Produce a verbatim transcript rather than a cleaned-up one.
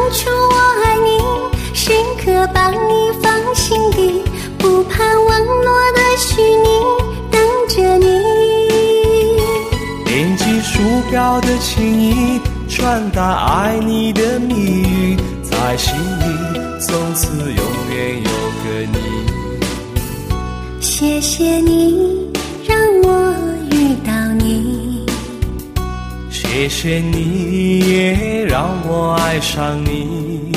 初我爱你，时刻把你放心底，不盼望落的虚拟，等着你。 点击鼠标的情意，传达爱你的蜜语，在心里从此永远有个你。 谢谢你让我遇到你， 谢谢你也让我爱上你。